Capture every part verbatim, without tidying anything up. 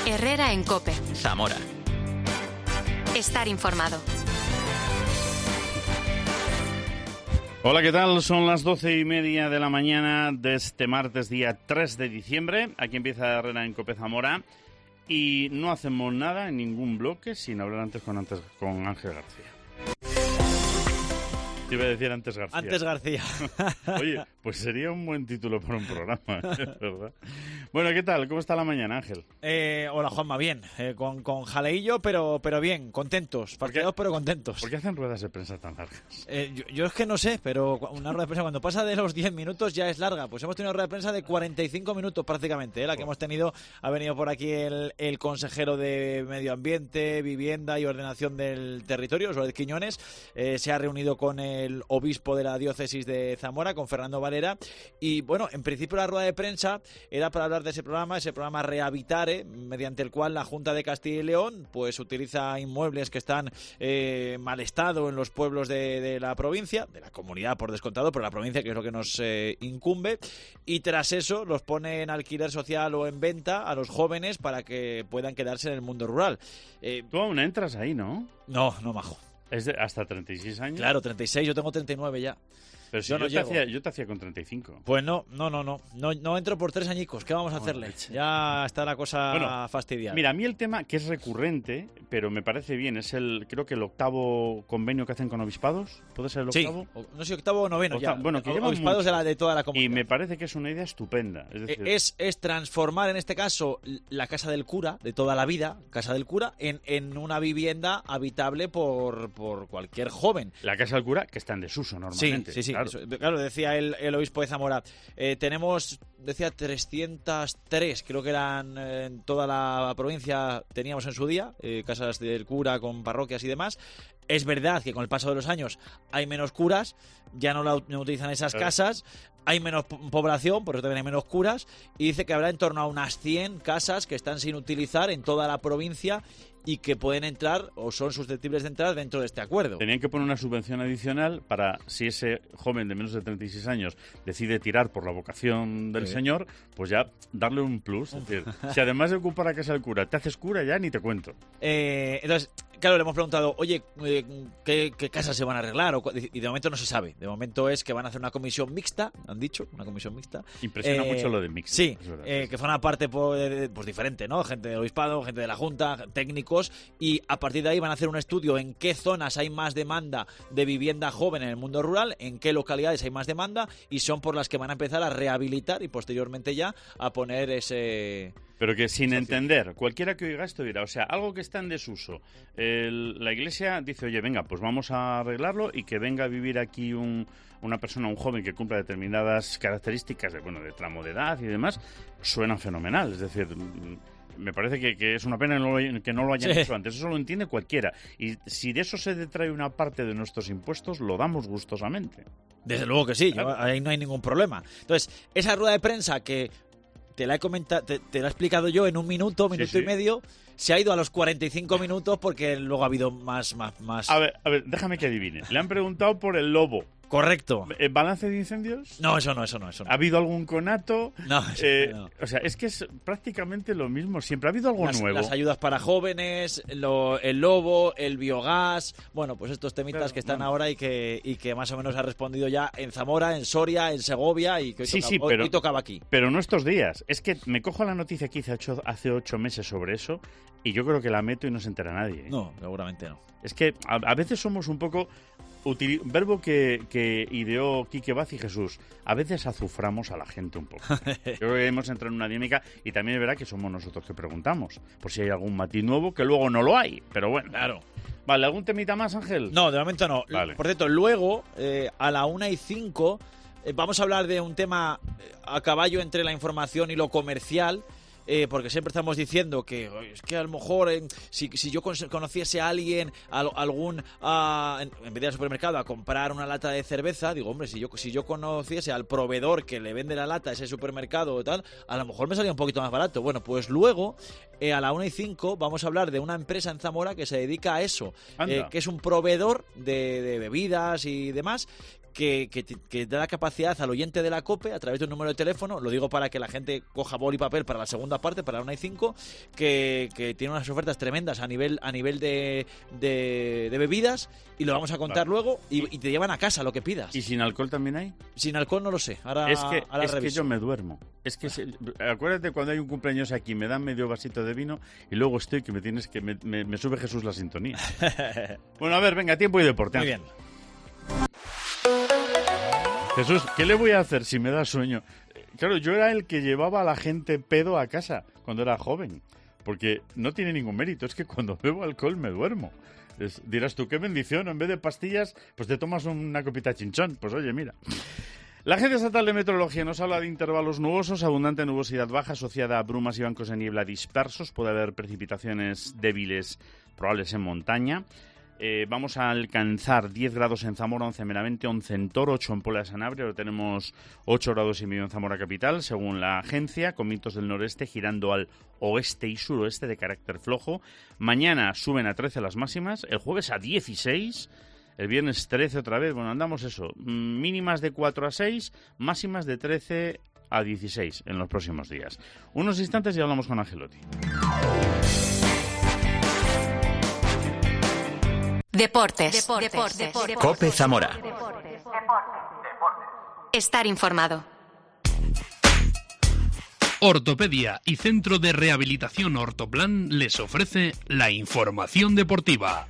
Herrera en COPE. Zamora. Estar informado. Hola, ¿qué tal? Son las doce y media de la mañana de este martes, día tres de diciembre. Aquí empieza Herrera en COPE Zamora. Y no hacemos nada en ningún bloque sin hablar antes con, antes, con Ángel García. Te iba a decir antes García. Antes García. Oye, pues sería un buen título para un programa, ¿verdad? Bueno, ¿qué tal? ¿Cómo está la mañana, Ángel? Eh, hola, Juanma, bien. Eh, con, con jaleillo, pero, pero bien. Contentos. Partidos, pero contentos. ¿Por qué hacen ruedas de prensa tan largas? Eh, yo, yo es que no sé, pero una rueda de prensa cuando pasa de los diez minutos ya es larga. Pues hemos tenido una rueda de prensa de cuarenta y cinco minutos prácticamente. ¿eh? La que hemos tenido, ha venido por aquí el, el consejero de Medio Ambiente, Vivienda y Ordenación del Territorio, Suárez Quiñones. Eh, se ha reunido con el obispo de la diócesis de Zamora, con Fernando Valera. Y bueno, en principio la rueda de prensa era para hablar de ese programa, ese programa Rehabitare, mediante el cual la Junta de Castilla y León pues utiliza inmuebles que están eh, mal estado en los pueblos de, de la provincia, de la comunidad por descontado, pero la provincia, que es lo que nos eh, incumbe, y tras eso los pone en alquiler social o en venta a los jóvenes para que puedan quedarse en el mundo rural. Eh, Tú aún entras ahí, ¿no? no, no, majo. ¿Es de hasta treinta y seis años? Claro, treinta y seis, yo tengo treinta y nueve ya. Pero si yo, yo, no te llego. hacía, yo te hacía con treinta y cinco. Pues no, no, no, no, no, no entro por tres añicos. ¿Qué vamos a hacerle? Ya está la cosa bueno, fastidiada. Mira, a mí el tema que es recurrente, pero me parece bien, es el, creo que el octavo convenio que hacen con obispados. ¿Puede ser el octavo? Sí, no sé, octavo o noveno Octavo, ya. bueno, que llevan obispados de, la, de toda la comunidad. Y me parece que es una idea estupenda. Es, decir, es, es transformar, en este caso, la casa del cura, de toda la vida, casa del cura, en, en una vivienda habitable por, por cualquier joven. La casa del cura, que está en desuso normalmente. Sí, sí, sí. Claro, Eso, claro decía el, el obispo de Zamora. Eh, tenemos, decía, trescientos tres, creo que eran eh, en toda la provincia, teníamos en su día, eh, casas del cura con parroquias y demás. Es verdad que con el paso de los años hay menos curas, ya no, la, no utilizan esas claro. casas, hay menos población, por eso también hay menos curas, y dice que habrá en torno a unas cien casas que están sin utilizar en toda la provincia y que pueden entrar o son susceptibles de entrar dentro de este acuerdo. Tenían que poner una subvención adicional para, si ese joven de menos de treinta y seis años decide tirar por la vocación del sí. Señor, pues ya darle un plus. Es decir, si además de ocupar la casa del cura, te haces cura, ya ni te cuento. Eh, entonces, claro, le hemos preguntado, oye, eh, ¿qué, ¿qué casas se van a arreglar? O, y de momento no se sabe. De momento es que van a hacer una comisión mixta, han dicho, una comisión mixta. Impresiona eh, mucho lo de mixta. Sí, eh, que forma parte pues, pues diferente, ¿no? Gente del obispado, gente de la Junta, técnicos, y a partir de ahí van a hacer un estudio en qué zonas hay más demanda de vivienda joven en el mundo rural, en qué localidades hay más demanda, y son por las que van a empezar a rehabilitar y posteriormente ya a poner ese... Pero que sin entender, cualquiera que oiga esto dirá, o sea, algo que está en desuso. El, la Iglesia dice, oye, venga, pues vamos a arreglarlo y que venga a vivir aquí un, una persona, un joven que cumpla determinadas características de, bueno, de tramo de edad y demás, suena fenomenal. Es decir, me parece que, que es una pena que no lo hayan sí. hecho antes. Eso lo entiende cualquiera. Y si de eso se detrae una parte de nuestros impuestos, lo damos gustosamente. Desde luego que sí, claro. Yo, ahí no hay ningún problema. Entonces, esa rueda de prensa que te la he comentado, te, te la he explicado yo en un minuto, minuto sí, sí. y medio, se ha ido a los cuarenta y cinco minutos porque luego ha habido más, más, más... A ver, a ver, déjame que adivine. Le han preguntado por el lobo. Correcto. ¿Balance de incendios? No, eso no, eso no. Eso no. ¿Ha habido algún conato? No, eso eh, no. O sea, es que es prácticamente lo mismo. Siempre ha habido algo las, nuevo. Las ayudas para jóvenes, lo, el lobo, el biogás... Bueno, pues estos temitas claro, que están bueno. ahora y que, y que más o menos ha respondido ya en Zamora, en Soria, en Segovia y que hoy, sí, toca, sí, pero, hoy tocaba aquí. Pero no estos días. Es que me cojo la noticia que hice ocho, hace ocho meses sobre eso y yo creo que la meto y no se entera nadie. ¿eh? No, seguramente no. Es que a, a veces somos un poco... Util... Verbo que, que ideó Quique Vaz y Jesús. A veces azuframos a la gente un poco. Yo creo que hemos entrado en una dinámica y también es verdad que somos nosotros que preguntamos por si hay algún matiz nuevo, que luego no lo hay. Pero bueno. Claro. Vale, ¿algún temita más, Ángel? No, de momento no. Vale. Por cierto, luego, eh, a la una y cinco, eh, vamos a hablar de un tema a caballo entre la información y lo comercial. Eh, porque siempre estamos diciendo que es que a lo mejor eh, si, si yo conociese a alguien, a, a algún a, en, en vez de ir al supermercado a comprar una lata de cerveza, digo, hombre, si yo si yo conociese al proveedor que le vende la lata a ese supermercado o tal, a lo mejor me salía un poquito más barato. Bueno, pues luego eh, a la una y cinco vamos a hablar de una empresa en Zamora que se dedica a eso, eh, que es un proveedor de, de bebidas y demás, que, que, que da la capacidad al oyente de la COPE, a través de un número de teléfono, lo digo para que la gente coja boli y papel para la segunda parte, para la una y cinco, que, que tiene unas ofertas tremendas a nivel a nivel de, de, de bebidas, y lo vamos a contar vale. luego, y, y te llevan a casa lo que pidas. ¿Y sin alcohol también hay? Sin alcohol no lo sé, ahora Es que, ahora es que reviso. yo me duermo. Es que se, acuérdate cuando hay un cumpleaños aquí, me dan medio vasito de vino y luego estoy que me tienes que me, me, me sube Jesús la sintonía. Bueno, a ver, venga, tiempo y deporte. Muy bien. Jesús, ¿qué le voy a hacer si me da sueño? Claro, yo era el que llevaba a la gente pedo a casa cuando era joven, porque no tiene ningún mérito, es que cuando bebo alcohol me duermo. Es, dirás tú, qué bendición, en vez de pastillas, pues te tomas una copita chinchón. Pues oye, mira. La Agencia Estatal de Meteorología nos habla de intervalos nubosos, abundante nubosidad baja asociada a brumas y bancos de niebla dispersos. Puede haber precipitaciones débiles probables en montaña. Eh, vamos a alcanzar diez grados en Zamora, once en Benavente, once en Toro, ocho en Puebla de Sanabria. Ahora tenemos ocho grados y medio en Zamora capital, según la agencia, con vientos del noreste girando al oeste y suroeste de carácter flojo. Mañana suben a trece las máximas, el jueves a dieciséis. El viernes trece otra vez, bueno, andamos eso, mínimas de cuatro a seis, máximas de trece a dieciséis en los próximos días. Unos instantes y hablamos con Angelotti. Deportes. Deportes. Deportes. Deportes. COPE Zamora. Estar informado. Ortopedia y Centro de Rehabilitación Ortoplan les ofrece la información deportiva.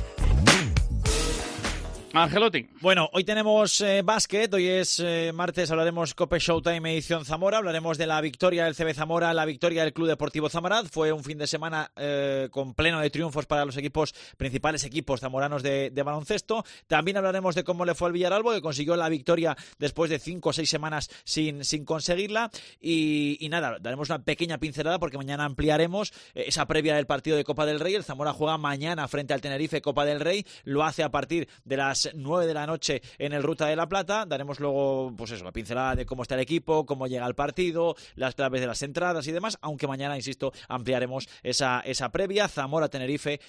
Angelotti. Bueno, hoy tenemos eh, básquet, hoy es eh, martes, hablaremos COPE Showtime edición Zamora, hablaremos de la victoria del C B Zamora, la victoria del Club Deportivo Zamoraz. Fue un fin de semana eh, con pleno de triunfos para los equipos, principales equipos zamoranos de, de baloncesto. También hablaremos de cómo le fue al Villaralbo, que consiguió la victoria después de cinco o seis semanas sin, sin conseguirla. Y, y nada, daremos una pequeña pincelada porque mañana ampliaremos eh, esa previa del partido de Copa del Rey. El Zamora juega mañana frente al Tenerife Copa del Rey, lo hace a partir de las nueve de la noche en el Ruta de la Plata. Daremos luego, pues eso, la pincelada de cómo está el equipo, cómo llega el partido, las claves de las entradas y demás, aunque mañana, insisto, ampliaremos esa, esa previa. Zamora-Tenerife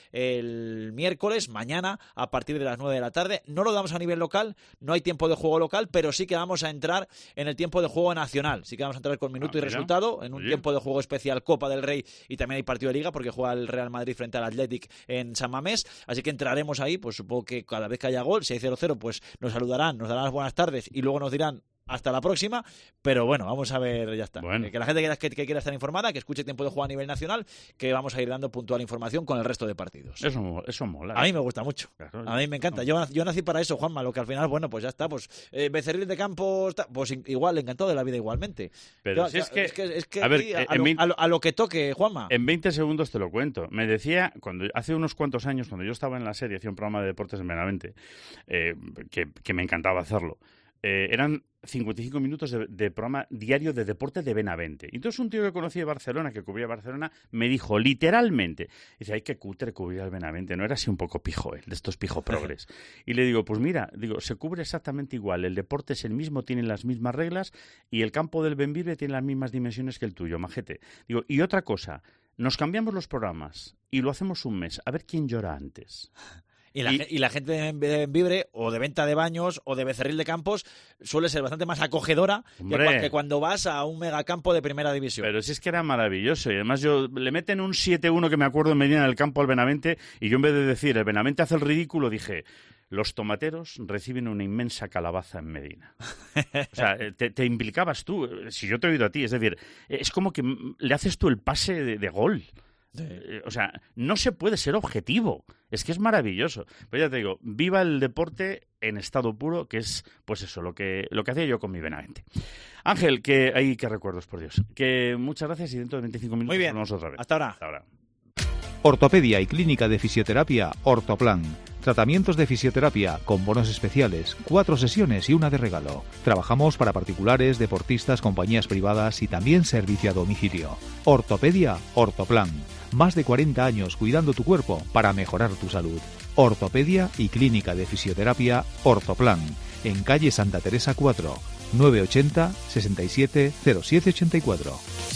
el miércoles, mañana, a partir de las nueve de la tarde. No lo damos a nivel local, no hay tiempo de juego local, pero sí que vamos a entrar en el tiempo de juego nacional. Sí que vamos a entrar con minuto ah, y mira. resultado, en un Oye. tiempo de juego especial Copa del Rey, y también hay partido de Liga, porque juega el Real Madrid frente al Athletic en San Mamés, así que entraremos ahí, pues supongo que cada vez que haya gol, si hay cero cero, pues nos saludarán, nos darán las buenas tardes y luego nos dirán hasta la próxima, pero bueno, vamos a ver, ya está. Bueno. Que la gente que, que quiera estar informada, que escuche tiempo de juego a nivel nacional, que vamos a ir dando puntual información con el resto de partidos. Eso, eso mola. A mí me gusta mucho. Claro, a mí me encanta. Yo, yo nací para eso, Juanma, lo que al final, bueno, pues ya está, pues eh, Becerril de Campos, pues igual, encantado de la vida igualmente. Pero yo, si es que, es que, es que a, ver, a, a, lo, a, lo, a lo que toque, Juanma. En veinte segundos te lo cuento. Me decía, cuando hace unos cuantos años, cuando yo estaba en la serie, hacía un programa de deportes en Benavente, eh, que, que me encantaba hacerlo. Eh, eran cincuenta y cinco minutos de, de programa diario de deporte de Benavente. Entonces un tío que conocí de Barcelona, que cubría Barcelona, me dijo literalmente, dice, ay, qué cutre cubrir al Benavente, no era así un poco pijo, eh, de estos pijo progres. Y le digo, pues mira, digo, se cubre exactamente igual, el deporte es el mismo, tiene las mismas reglas y el campo del Benvibre tiene las mismas dimensiones que el tuyo, majete. Digo, y otra cosa, nos cambiamos los programas y lo hacemos un mes, a ver quién llora antes. Y la, y, y la gente de Benvibre, o de Venta de Baños, o de Becerril de Campos, suele ser bastante más acogedora que, que cuando vas a un megacampo de primera división. Pero si es que era maravilloso. Y además yo le meten un siete uno que me acuerdo en Medina del Campo al Benavente, y yo en vez de decir, el Benavente hace el ridículo, dije, los tomateros reciben una inmensa calabaza en Medina. O sea, te, te implicabas tú, si yo te he oído a ti, es decir, es como que le haces tú el pase de, de gol. Sí. O sea, no se puede ser objetivo. Es que es maravilloso. Pues ya te digo, viva el deporte en estado puro, que es, pues eso, lo que lo que hacía yo con mi Benavente. Ángel, que hay que recuerdos, por Dios. Que muchas gracias y dentro de veinticinco minutos Muy bien. Volvemos otra vez. Hasta ahora. Hasta ahora. Ortopedia y Clínica de Fisioterapia Ortoplan. Tratamientos de fisioterapia con bonos especiales, cuatro sesiones y una de regalo. Trabajamos para particulares, deportistas, compañías privadas y también servicio a domicilio. Ortopedia Ortoplan. Más de cuarenta años cuidando tu cuerpo para mejorar tu salud. Ortopedia y Clínica de Fisioterapia Ortoplan. En calle Santa Teresa cuatro, nueve ochenta, sesenta y siete, cero siete ochenta y cuatro.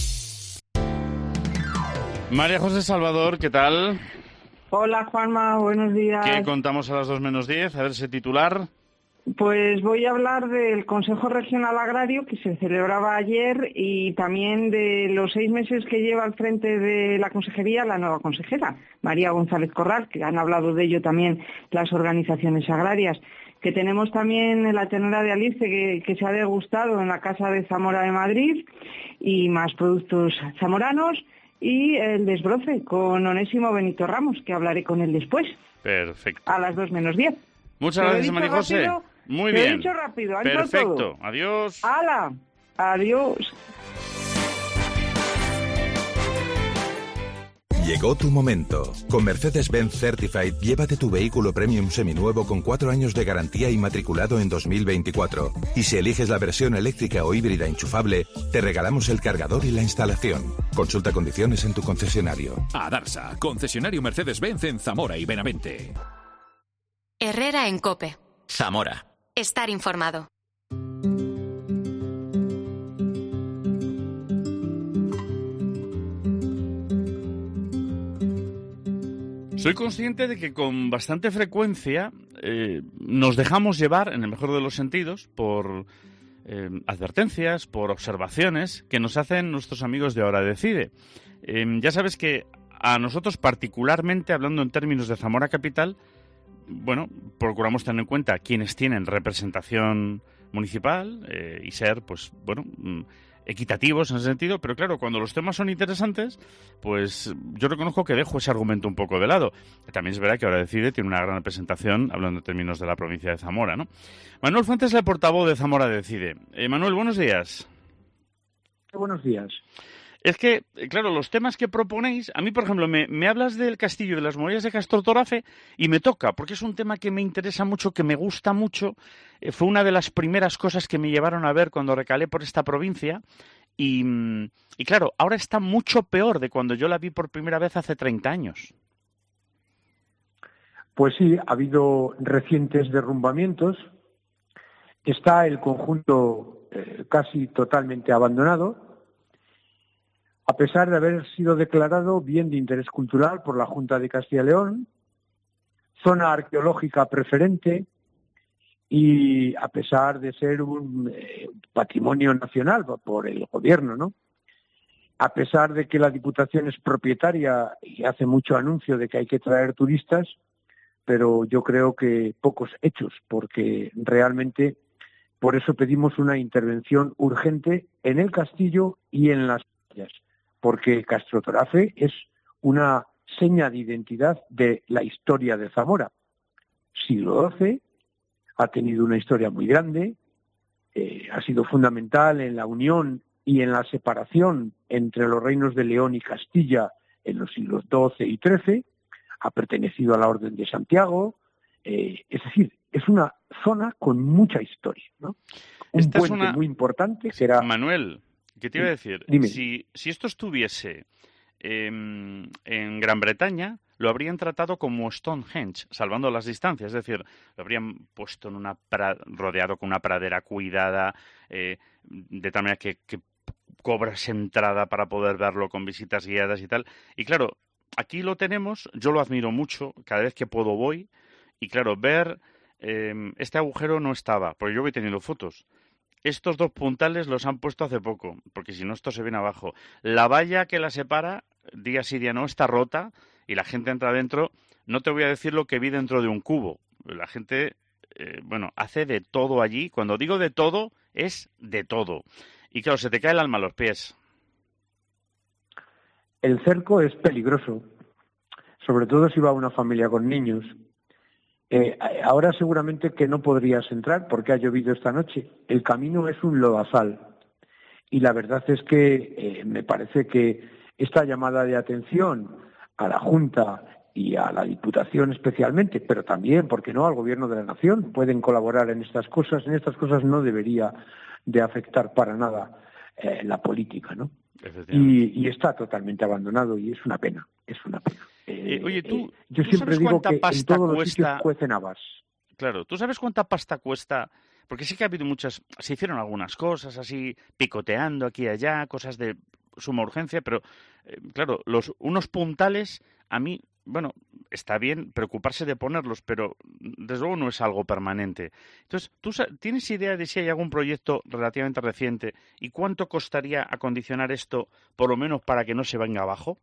María José Salvador, ¿qué tal? Hola Juanma, buenos días. ¿Qué contamos a las dos menos diez? A ver ese titular. Pues voy a hablar del Consejo Regional Agrario que se celebraba ayer y también de los seis meses que lleva al frente de la consejería la nueva consejera, María González Corral, que han hablado de ello también las organizaciones agrarias. Que tenemos también la ternera de Alice que, que se ha degustado en la Casa de Zamora de Madrid y más productos zamoranos y el desbroce con Onésimo Benito Ramos, que hablaré con él después. Perfecto. A las dos menos diez. Muchas gracias, María José. Muy bien. Lo he dicho rápido. ¿Ha Perfecto. todo? Adiós. ¡Hala! Adiós. Llegó tu momento. Con Mercedes-Benz Certified, llévate tu vehículo premium seminuevo con cuatro años de garantía y matriculado en dos mil veinticuatro. Y si eliges la versión eléctrica o híbrida enchufable, te regalamos el cargador y la instalación. Consulta condiciones en tu concesionario. Adarsa, concesionario Mercedes-Benz en Zamora y Benavente. Herrera en COPE. Zamora. Estar informado. Soy consciente de que con bastante frecuencia eh, nos dejamos llevar, en el mejor de los sentidos, por eh, advertencias, por observaciones que nos hacen nuestros amigos de Ahora Decide. Eh, ya sabes que a nosotros particularmente, hablando en términos de Zamora Capital, bueno, procuramos tener en cuenta quienes tienen representación municipal eh, y ser, pues, bueno, equitativos en ese sentido, pero claro, cuando los temas son interesantes, pues yo reconozco que dejo ese argumento un poco de lado. También es verdad que Ahora Decide tiene una gran representación, hablando en términos de la provincia de Zamora, ¿no? Manuel Fuentes es el portavoz de Zamora Decide. Eh, Manuel, buenos días. Buenos días. Es que, claro, los temas que proponéis, a mí, por ejemplo, me, me hablas del castillo de las murallas de Castro Torafe y me toca, porque es un tema que me interesa mucho, que me gusta mucho. Eh, fue una de las primeras cosas que me llevaron a ver cuando recalé por esta provincia y, y, claro, ahora está mucho peor de cuando yo la vi por primera vez hace treinta años. Pues sí, ha habido recientes derrumbamientos. Está el conjunto eh, casi totalmente abandonado, a pesar de haber sido declarado bien de interés cultural por la Junta de Castilla y León, zona arqueológica preferente y a pesar de ser un eh, patrimonio nacional por el gobierno, ¿no? A pesar de que la Diputación es propietaria y hace mucho anuncio de que hay que traer turistas, pero yo creo que pocos hechos, porque realmente por eso pedimos una intervención urgente en el castillo y en las playas, porque Castro Torafe es una seña de identidad de la historia de Zamora. Siglo doce, ha tenido una historia muy grande, eh, ha sido fundamental en la unión y en la separación entre los reinos de León y Castilla en los siglos doce y trece, ha pertenecido a la Orden de Santiago, eh, es decir, es una zona con mucha historia, ¿no? Un Esta puente es una... muy importante que era... Manuel, ¿qué te iba a decir? Dime. Si, si esto estuviese eh, en Gran Bretaña, lo habrían tratado como Stonehenge, salvando las distancias. Es decir, lo habrían puesto en una pra... rodeado con una pradera cuidada, eh, de tal manera que, que cobras entrada para poder verlo con visitas guiadas y tal. Y claro, aquí lo tenemos, yo lo admiro mucho, cada vez que puedo voy, y claro, ver eh, este agujero no estaba, porque yo voy teniendo fotos. Estos dos puntales los han puesto hace poco, porque si no esto se viene abajo. La valla que la separa, día sí día no, está rota y la gente entra dentro. No te voy a decir lo que vi dentro de un cubo. La gente, eh, bueno, hace de todo allí. Cuando digo de todo, es de todo. Y claro, se te cae el alma a los pies. El cerco es peligroso, sobre todo si va una familia con niños. Eh, ahora seguramente que no podrías entrar porque ha llovido esta noche. El camino es un lodazal y la verdad es que eh, me parece que esta llamada de atención a la Junta y a la Diputación especialmente, pero también, ¿por qué no?, al Gobierno de la Nación, pueden colaborar en estas cosas. En estas cosas no debería de afectar para nada eh, la política, ¿no? Y, y está totalmente abandonado y es una pena, es una pena. Eh, eh, oye, tú, eh, yo ¿tú siempre sabes digo cuánta que pasta en todos los cuesta... sitios cuecen habas. Claro, ¿tú sabes cuánta pasta cuesta? Porque sí que ha habido muchas... Se hicieron algunas cosas así, picoteando aquí y allá, cosas de suma urgencia, pero, eh, claro, los unos puntales, a mí, bueno, está bien preocuparse de ponerlos, pero desde luego no es algo permanente. Entonces, ¿tú tienes idea de si hay algún proyecto relativamente reciente y cuánto costaría acondicionar esto, por lo menos para que no se venga abajo?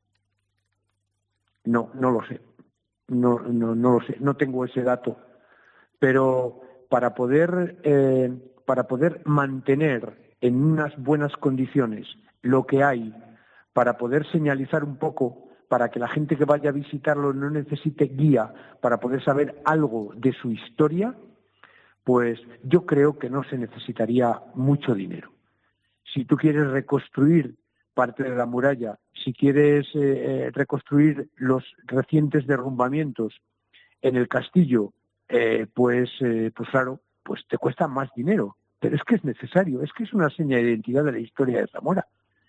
No, no lo sé. No, no, no lo sé. No tengo ese dato. Pero para poder, eh, para poder mantener en unas buenas condiciones lo que hay, para poder señalizar un poco, para que la gente que vaya a visitarlo no necesite guía para poder saber algo de su historia, pues yo creo que no se necesitaría mucho dinero. Si tú quieres reconstruir parte de la muralla, si quieres eh, reconstruir los recientes derrumbamientos en el castillo, eh, pues, eh, pues claro, pues te cuesta más dinero. Pero es que es necesario, es que es una seña de identidad de la historia de Zamora.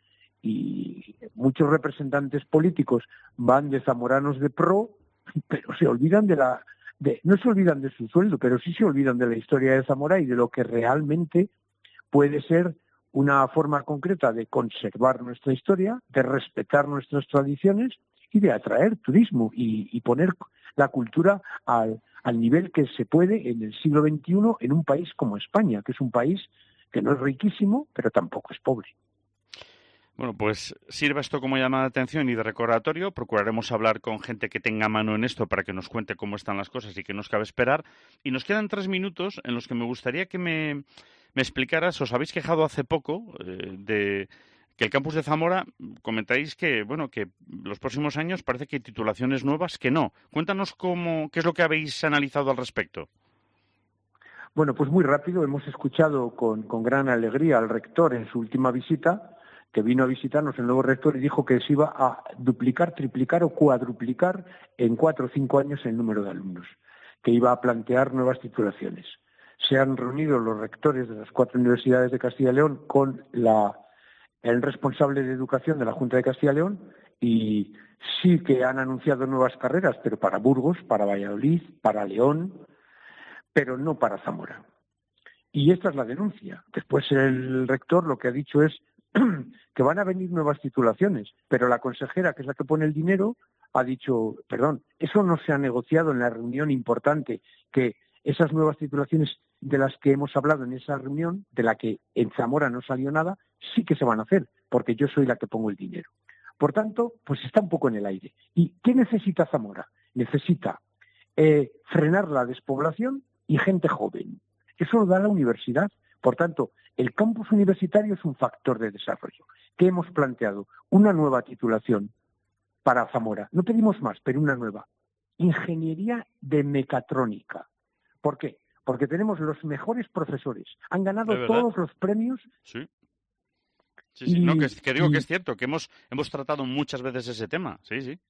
Y muchos representantes políticos van de zamoranos de pro, pero se olvidan de la... De, no se olvidan de su sueldo, pero sí se olvidan de la historia de Zamora y de lo que realmente puede ser una forma concreta de conservar nuestra historia, de respetar nuestras tradiciones y de atraer turismo y, y poner la cultura al, al nivel que se puede en el siglo veintiuno en un país como España, que es un país que no es riquísimo, pero tampoco es pobre. Bueno, pues sirva esto como llamada de atención y de recordatorio. Procuraremos hablar con gente que tenga mano en esto para que nos cuente cómo están las cosas y qué nos cabe esperar. Y nos quedan tres minutos en los que me gustaría que me, me explicaras. Os habéis quejado hace poco eh, de que el campus de Zamora, comentáis que, bueno, que los próximos años parece que hay titulaciones nuevas que no. Cuéntanos cómo, qué es lo que habéis analizado al respecto. Bueno, pues muy rápido. Hemos escuchado con, con gran alegría al rector en su última visita, que vino a visitarnos el nuevo rector y dijo que se iba a duplicar, triplicar o cuadruplicar en cuatro o cinco años el número de alumnos, que iba a plantear nuevas titulaciones. Se han reunido los rectores de las cuatro universidades de Castilla y León con la, el responsable de educación de la Junta de Castilla y León y sí que han anunciado nuevas carreras, pero para Burgos, para Valladolid, para León, pero no para Zamora. Y esta es la denuncia. Después el rector lo que ha dicho es que van a venir nuevas titulaciones, pero la consejera, que es la que pone el dinero, ha dicho, perdón, eso no se ha negociado en la reunión importante, que esas nuevas titulaciones de las que hemos hablado en esa reunión, de la que en Zamora no salió nada, sí que se van a hacer, porque yo soy la que pongo el dinero. Por tanto, pues está un poco en el aire. ¿Y qué necesita Zamora? Necesita eh, frenar la despoblación y gente joven. Eso lo da la universidad. Por tanto, el campus universitario es un factor de desarrollo. ¿Qué hemos planteado? Una nueva titulación para Zamora. No pedimos más, pero una nueva. Ingeniería de mecatrónica. ¿Por qué? Porque tenemos los mejores profesores. Han ganado todos los premios. Sí. Sí, sí. Y, no, que, que digo y, que es cierto, que hemos, hemos tratado muchas veces ese tema. Sí, sí.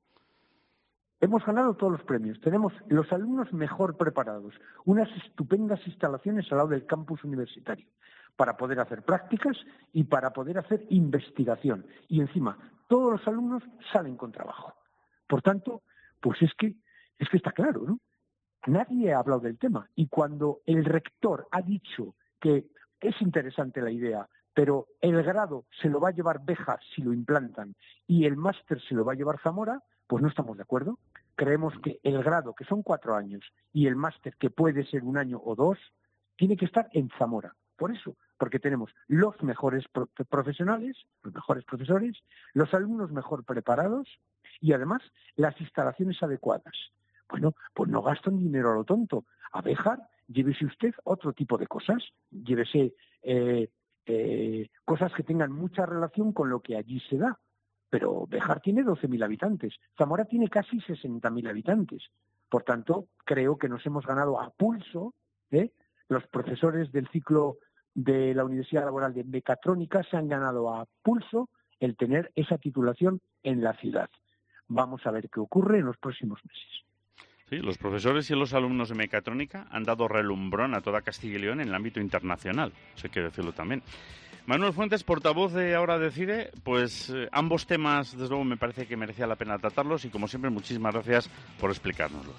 Hemos ganado todos los premios. Tenemos los alumnos mejor preparados, unas estupendas instalaciones al lado del campus universitario para poder hacer prácticas y para poder hacer investigación. Y encima, todos los alumnos salen con trabajo. Por tanto, pues es que, es que está claro, ¿no? Nadie ha hablado del tema. Y cuando el rector ha dicho que es interesante la idea, pero el grado se lo va a llevar Béjar si lo implantan y el máster se lo va a llevar Zamora, pues no estamos de acuerdo. Creemos que el grado, que son cuatro años, y el máster, que puede ser un año o dos, tiene que estar en Zamora. Por eso, porque tenemos los mejores pro- profesionales, los mejores profesores, los alumnos mejor preparados y además las instalaciones adecuadas. Bueno, pues no gastan dinero a lo tonto. A Béjar, llévese usted otro tipo de cosas. Llévese eh, eh, cosas que tengan mucha relación con lo que allí se da. Pero Béjar tiene doce mil habitantes, Zamora tiene casi sesenta mil habitantes. Por tanto, creo que nos hemos ganado a pulso, ¿eh? Los profesores del ciclo de la Universidad Laboral de Mecatrónica se han ganado a pulso el tener esa titulación en la ciudad. Vamos a ver qué ocurre en los próximos meses. Sí, los profesores y los alumnos de mecatrónica han dado relumbrón a toda Castilla y León en el ámbito internacional, eso hay que decirlo también. Manuel Fuentes, portavoz de Ahora Decide, pues eh, ambos temas, desde luego, me parece que merecía la pena tratarlos y, como siempre, muchísimas gracias por explicárnoslos.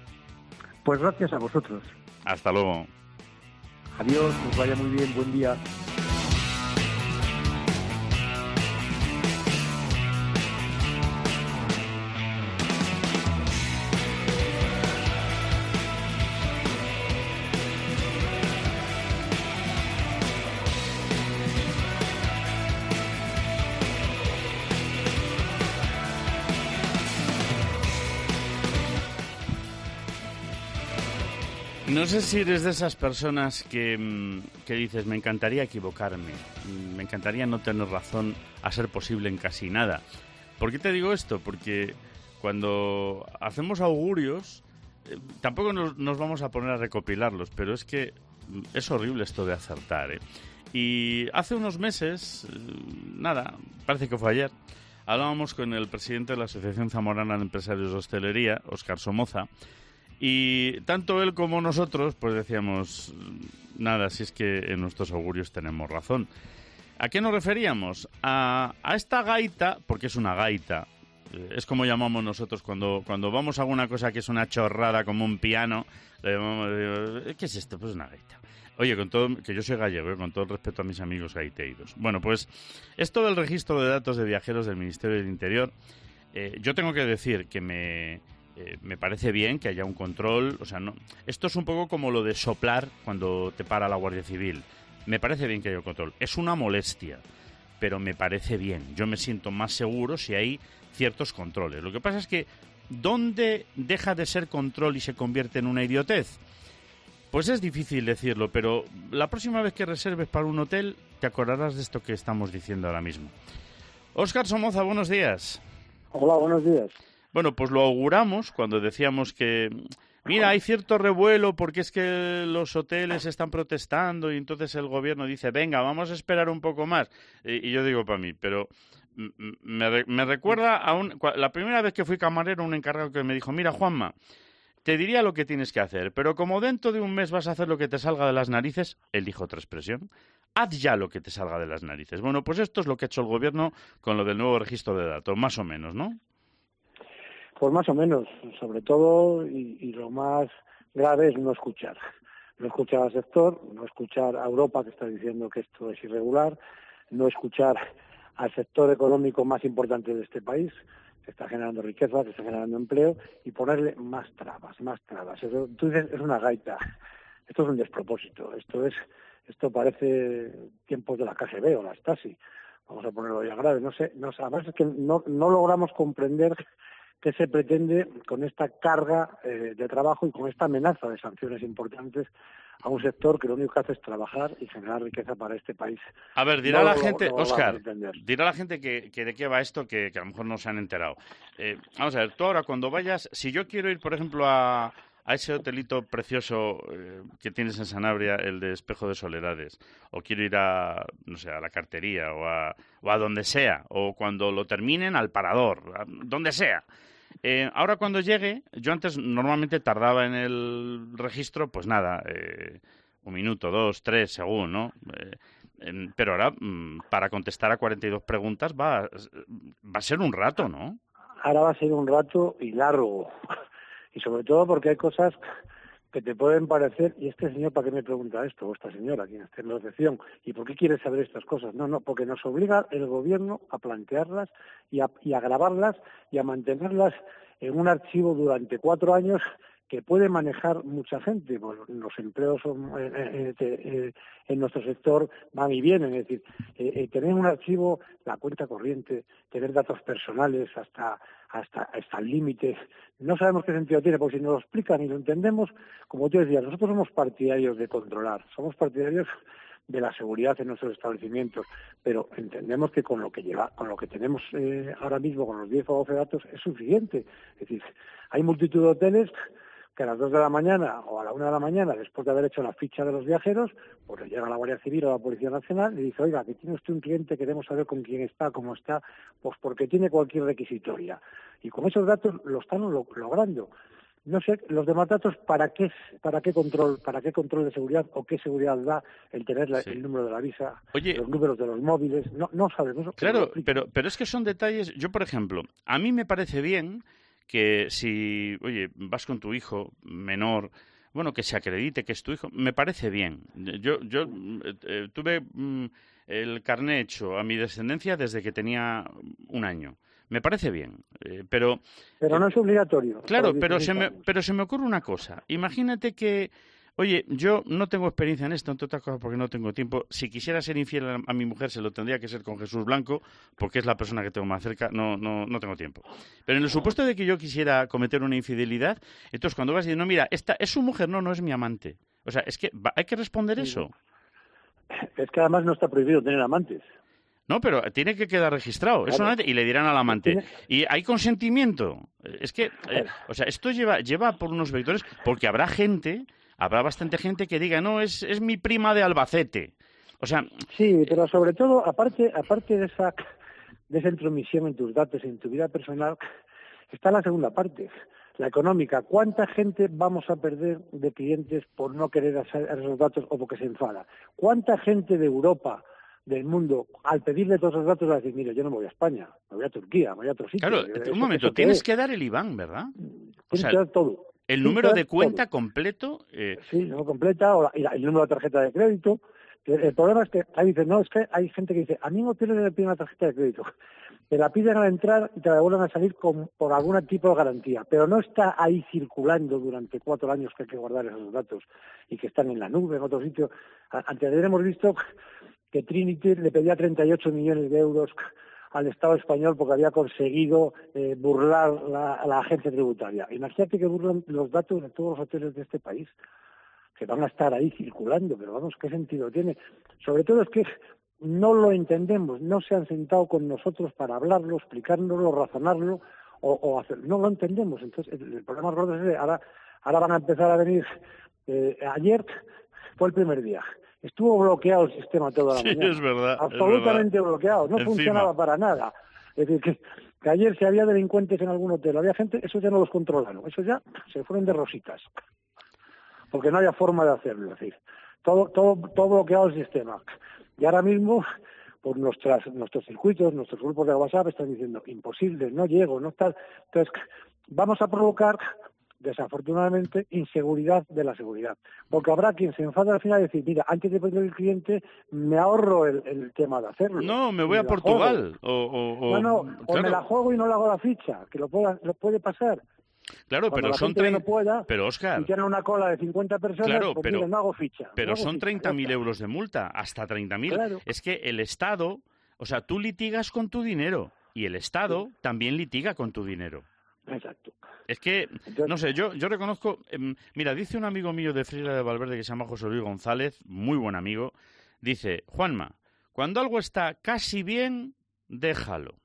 Pues gracias a vosotros. Hasta luego. Adiós, que os vaya muy bien, buen día. No sé si eres de esas personas que, que dices, me encantaría equivocarme, me encantaría no tener razón a ser posible en casi nada. ¿Por qué te digo esto? Porque cuando hacemos augurios, eh, tampoco nos, nos vamos a poner a recopilarlos, pero es que es horrible esto de acertar, ¿eh? Y hace unos meses, eh, nada, parece que fue ayer, hablábamos con el presidente de la Asociación Zamorana de Empresarios de Hostelería, Óscar Somoza, y tanto él como nosotros, pues decíamos, nada, si es que en nuestros augurios tenemos razón. ¿A qué nos referíamos? A, a esta gaita, porque es una gaita, eh, es como llamamos nosotros cuando, cuando vamos a alguna cosa que es una chorrada como un piano, le llamamos, eh, ¿qué es esto? Pues una gaita. Oye, con todo, que yo soy gallego, ¿eh? Con todo el respeto a mis amigos gaiteiros. Bueno, pues esto del registro de datos de viajeros del Ministerio del Interior, eh, yo tengo que decir que me... Eh, me parece bien que haya un control, o sea, no, esto es un poco como lo de soplar cuando te para la Guardia Civil. Me parece bien que haya un control. Es una molestia, pero me parece bien. Yo me siento más seguro si hay ciertos controles. Lo que pasa es que, ¿dónde deja de ser control y se convierte en una idiotez? Pues es difícil decirlo, pero la próxima vez que reserves para un hotel, te acordarás de esto que estamos diciendo ahora mismo. Óscar Somoza, buenos días. Hola, buenos días. Bueno, pues lo auguramos cuando decíamos que, mira, hay cierto revuelo porque es que los hoteles están protestando y entonces el gobierno dice, venga, vamos a esperar un poco más. Y, y yo digo para mí, pero me, me recuerda a un, la primera vez que fui camarero, un encargado que me dijo, mira, Juanma, te diría lo que tienes que hacer, pero como dentro de un mes vas a hacer lo que te salga de las narices, él dijo otra expresión, haz ya lo que te salga de las narices. Bueno, pues esto es lo que ha hecho el gobierno con lo del nuevo registro de datos, más o menos, ¿no? Pues más o menos, sobre todo, y, y lo más grave es no escuchar. No escuchar al sector, no escuchar a Europa, que está diciendo que esto es irregular, no escuchar al sector económico más importante de este país, que está generando riqueza, que está generando empleo, y ponerle más trabas, más trabas. Eso, tú dices, es una gaita. Esto es un despropósito. Esto es, esto parece tiempos de la K G B o la Stasi. Vamos a ponerlo ya grave. No sé, no, además es que no, no logramos comprender qué se pretende con esta carga eh, de trabajo y con esta amenaza de sanciones importantes a un sector que lo único que hace es trabajar y generar riqueza para este país. A ver, dirá no la lo, gente, no Óscar, dirá la gente que, que de qué va esto, que, que a lo mejor no se han enterado. Eh, vamos a ver, tú ahora cuando vayas, si yo quiero ir, por ejemplo, a, a ese hotelito precioso eh, que tienes en Sanabria, el de Espejo de Soledades, o quiero ir a, no sé, a la Cartería, o a, o a donde sea, o cuando lo terminen, al Parador, a donde sea. Eh, ahora cuando llegue, yo antes normalmente tardaba en el registro, pues nada, eh, un minuto, dos, tres, según, ¿no? Eh, eh, pero ahora, mm, para contestar a cuarenta y dos preguntas va, va a ser un rato, ¿no? Ahora va a ser un rato y largo. Y sobre todo porque hay cosas que te pueden parecer, ¿y este señor para qué me pregunta esto? O esta señora, quien esté en la recepción, ¿y por qué quiere saber estas cosas? No, no, porque nos obliga el gobierno a plantearlas y a, y a grabarlas y a mantenerlas en un archivo durante cuatro años que puede manejar mucha gente. Pues los empleos son, eh, eh, eh, en nuestro sector van y vienen, es decir, eh, eh, tener un archivo, la cuenta corriente, tener datos personales hasta hasta hasta el límite, no sabemos qué sentido tiene, porque si nos lo explican y lo entendemos, como tú decías, nosotros somos partidarios de controlar, somos partidarios de la seguridad en nuestros establecimientos, pero entendemos que con lo que lleva, con lo que tenemos eh, ahora mismo, con los diez o doce datos, es suficiente. Es decir, hay multitud de hoteles que a las dos de la mañana o a la una de la mañana, después de haber hecho la ficha de los viajeros, pues le llega la Guardia Civil o la Policía Nacional y dice, oiga, que tiene usted un cliente, queremos saber con quién está, cómo está, pues porque tiene cualquier requisitoria. Y con esos datos lo están lo, logrando. No sé, los demás datos, ¿para qué, para qué control, para qué control de seguridad o qué seguridad da el tener la, sí. el número de la visa, Oye, los números de los móviles? No, no sabemos. Claro, pero, pero es que son detalles. Yo, por ejemplo, a mí me parece bien que si, oye, vas con tu hijo menor, bueno, que se acredite que es tu hijo, me parece bien. Yo, yo eh, tuve mm, el carné hecho a mi descendencia desde que tenía un año. Me parece bien, eh, pero... Pero no es obligatorio. Claro, pero se, me, pero se me ocurre una cosa. Imagínate que Oye, yo no tengo experiencia en esto, entre otras cosas porque no tengo tiempo. Si quisiera ser infiel a, a mi mujer, se lo tendría que ser con Jesús Blanco, porque es la persona que tengo más cerca. No, no, no tengo tiempo. Pero en el supuesto de que yo quisiera cometer una infidelidad, entonces cuando vas diciendo, no, mira, esta es su mujer, no, no es mi amante. O sea, es que va, hay que responder eso. Es que además no está prohibido tener amantes. No, pero tiene que quedar registrado. Claro. Eso no, y le dirán al amante. Y hay consentimiento. Es que, eh, o sea, esto lleva, lleva por unos vectores, porque habrá gente, habrá bastante gente que diga, no, es, es mi prima de Albacete. O sea... Sí, pero sobre todo, aparte, aparte de esa, de esa intromisión en tus datos, en tu vida personal, está la segunda parte, la económica. ¿Cuánta gente vamos a perder de clientes por no querer hacer esos datos o porque se enfada? ¿Cuánta gente de Europa, del mundo, al pedirle todos esos datos, va a decir, mire, yo no me voy a España, me voy a Turquía, me voy a otro sitio? Claro, eso, un momento, tienes que dar el I B A N, ¿verdad? Tienes o sea, que dar todo. El número de cuenta todo. completo. Eh... Sí, el número completa, o la, y la, el número de tarjeta de crédito. El problema es que ahí dicen, no, es que hay gente que dice, a mí no tiene me piden una tarjeta de crédito. Te la piden al entrar y te la devuelven a salir con, por algún tipo de garantía, pero no está ahí circulando durante cuatro años que hay que guardar esos datos y que están en la nube, en otro sitio. Antes de ayer hemos visto que Trinity le pedía treinta y ocho millones de euros al Estado español porque había conseguido eh, burlar la, la agencia tributaria. Imagínate que burlan los datos de todos los hoteles de este país, que van a estar ahí circulando, pero vamos, ¿qué sentido tiene? Sobre todo es que no lo entendemos, no se han sentado con nosotros para hablarlo, explicárnoslo, razonarlo o, o hacer, no lo entendemos. Entonces, el, el problema gordo es que ahora, ahora van a empezar a venir, eh, ayer fue el primer día. Estuvo bloqueado el sistema toda la sí, mañana. Es verdad. Absolutamente es verdad. bloqueado. No Encima. funcionaba para nada. Es decir, que, que ayer si había delincuentes en algún hotel, había gente, eso ya no los controlaron. Eso ya se fueron de rositas. Porque no había forma de hacerlo. Es decir, todo, todo, todo bloqueado el sistema. Y ahora mismo, por nuestras, nuestros circuitos, nuestros grupos de WhatsApp están diciendo, imposible, no llego, no está. Entonces, vamos a provocar, desafortunadamente, inseguridad de la seguridad. Porque habrá quien se enfada al final y decir, mira, antes de perder el cliente, me ahorro el, el tema de hacerlo. No, me voy me a Portugal. O, o, o, no, no, claro. o me la juego y no le hago la ficha, que lo, pueda, lo puede pasar. Claro, Cuando pero son treinta... no pueda, pero Oscar, y tiene una cola de cincuenta personas, claro, pues pero, mira, no hago ficha. Pero no hago son treinta mil ficha, euros de multa, hasta treinta mil. Claro. Es que el Estado, o sea, tú litigas con tu dinero y el Estado sí. también litiga con tu dinero. Exacto. Es que, Entonces, no sé, yo yo reconozco, eh, mira, dice un amigo mío de Friera de Valverde que se llama José Luis González, muy buen amigo, dice, Juanma, cuando algo está casi bien, déjalo.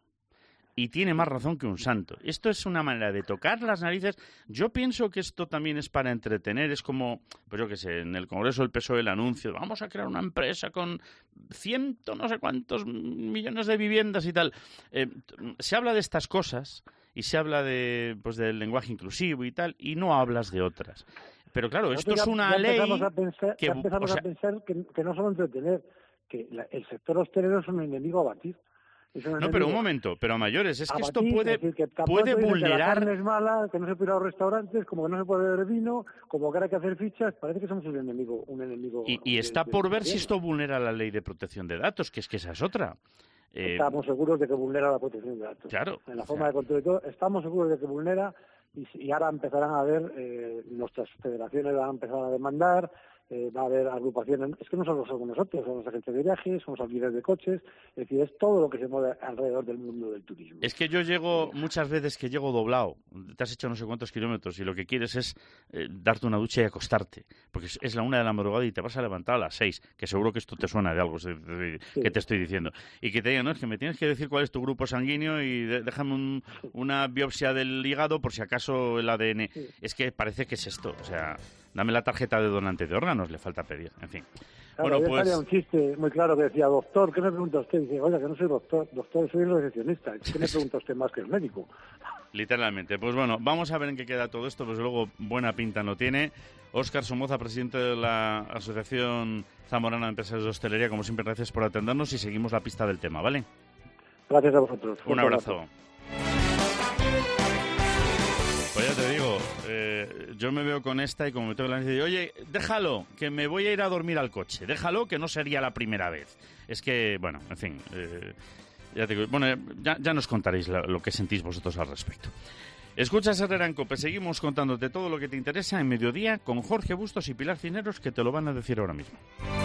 Y tiene más razón que un santo. Esto es una manera de tocar las narices. Yo pienso que esto también es para entretener. Es como, pues yo qué sé, en el Congreso del P S O E el anuncio, vamos a crear una empresa con ciento no sé cuántos millones de viviendas y tal. Eh, se habla de estas cosas y se habla de pues del lenguaje inclusivo y tal, y no hablas de otras. Pero claro, esto ya, es una ya ley a pensar, que... Ya empezamos o sea, a pensar que, que no solo entretener, que la, el sector hostelero es un enemigo a batir. No, pero un momento, pero a mayores, es que esto puede, decir, que puede vulnerar... Que la carne es mala, que no se puede ir a los restaurantes, como que no se puede beber vino, como que ahora hay que hacer fichas, parece que somos un enemigo. Un enemigo y, y está de, por de, ver de si esto vulnera la ley de protección de datos, que es que esa es otra. Eh, estamos seguros de que vulnera la protección de datos. Claro. En la forma sea... de control y todo, estamos seguros de que vulnera y, y ahora empezarán a ver, eh, nuestras federaciones van a empezar a demandar, eh, va a haber agrupaciones, es que no solo somos nosotros, somos agentes de viajes, somos alquileres de coches, es decir, es todo lo que se mueve alrededor del mundo del turismo. Es que yo llego, muchas veces que llego doblado, te has hecho no sé cuántos kilómetros y lo que quieres es eh, darte una ducha y acostarte, porque es, es la una de la madrugada y te vas a levantar a las seis, que seguro que esto te suena de algo de, sí. que te estoy diciendo, y que te digan, no, es que me tienes que decir cuál es tu grupo sanguíneo y de, déjame un, una biopsia del hígado por si acaso el A D N, sí. Es que parece que es esto, o sea... Dame la tarjeta de donante de órganos, le falta pedir, en fin. Claro, bueno, pues... un chiste muy claro que decía, doctor, ¿qué me pregunta usted? Y dice, oiga, que no soy doctor, doctor, soy el recepcionista. ¿Qué me pregunta usted más que el médico? Literalmente. Pues bueno, vamos a ver en qué queda todo esto, pues luego buena pinta no tiene. Óscar Somoza, presidente de la Asociación Zamorana de Empresarios de Hostelería, como siempre, gracias por atendernos y seguimos la pista del tema, ¿vale? Gracias a vosotros. Un abrazo. Pues ya te digo, eh, yo me veo con esta y como me tengo la necesidad de oye, déjalo, que me voy a ir a dormir al coche, déjalo, que no sería la primera vez. Es que, bueno, en fin, eh, ya te digo, bueno, ya, ya nos contaréis lo, lo que sentís vosotros al respecto. Escuchas Herrera en COPE, seguimos contándote todo lo que te interesa en Mediodía con Jorge Bustos y Pilar Cineros, que te lo van a decir ahora mismo.